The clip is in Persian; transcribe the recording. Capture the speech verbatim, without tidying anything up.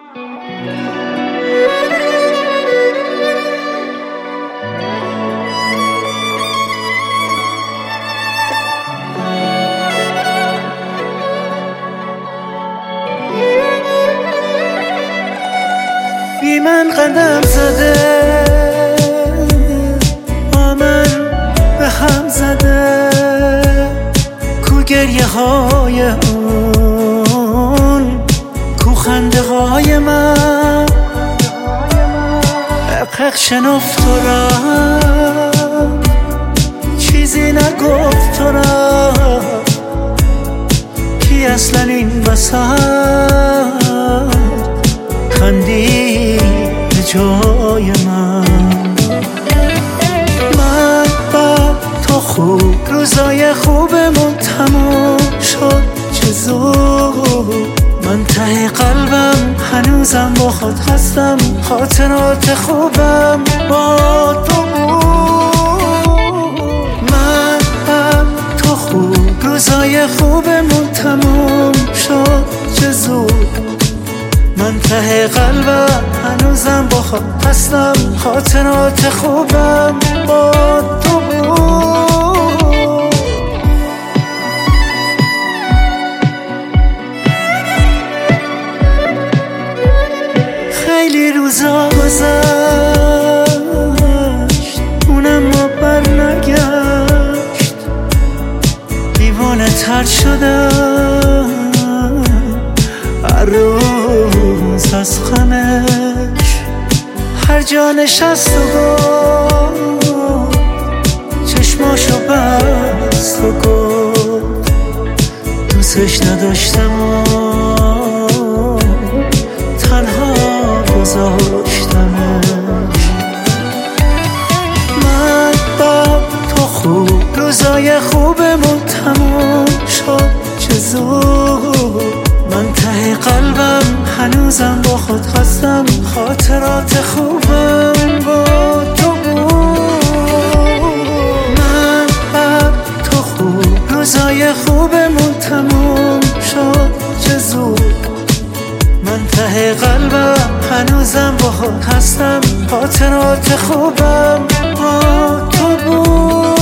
بی من قدم زده، با من به هم زده، کو گریه های اون، کو خنده های من. حقق شنفت تو را، چیزی نگفت تو را، کی اصلا این وسط خندی به جای من. من با تو خوب، روزای خوبمون تموم شد چه زود. من ته قلبم هنوزم با خود هستم، خاطرات خوبم با تو بود. من با تو خوب، روزای خوبمون تموم شد چه زود. من ته قلبم هنوزم با خود هستم، خاطرات خوبم با تو بود. خیلی روزا گذشت، اونم ما بر نگشت. دیوانه تر شدم هر روز از غمش. هر جا نشست و گفت، چشماشو بست و گفت دوستش نداشتم و تنها گذاشتمش. من با تو خوب، روزای خوبمون تموم شد چه زود. من ته قلبم هنوزم با خود هستم، خاطرات خوبم با تو بود. من با تو خوب، روزای خوبمون تموم شد چه زود. من ته قلبم هنوزم با خود هستم، خاطرات خوبم با تو بود.